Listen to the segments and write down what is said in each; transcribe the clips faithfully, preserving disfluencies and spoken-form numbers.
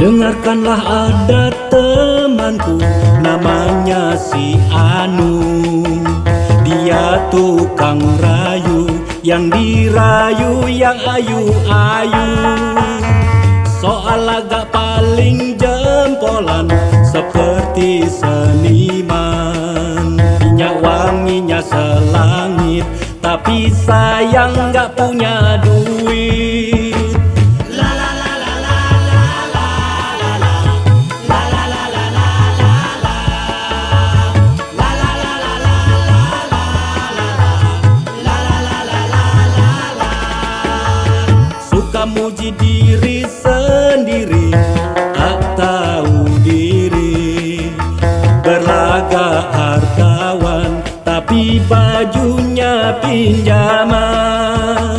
Dengarkanlah ada temanku namanya si Anu. Dia tukang rayu, yang dirayu yang ayu-ayu. Soal agak paling jempolan seperti seniman. Minyak wanginya selangit, tapi sayang gak punya duit. Suka muji diri sendiri, tak tahu diri. Berlagak hartawan, tapi bajunya pinjaman.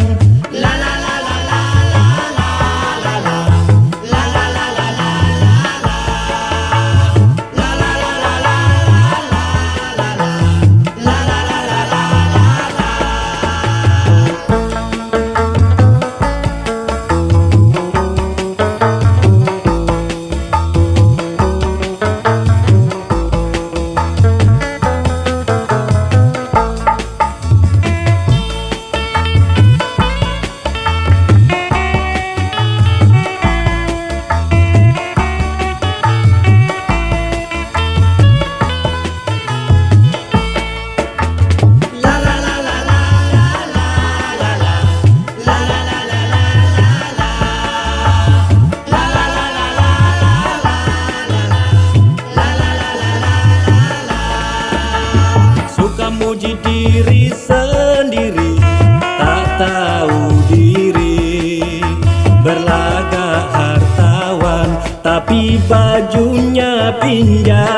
Muji diri sendiri, tak tahu diri. Berlagak hartawan, tapi bajunya pinjam.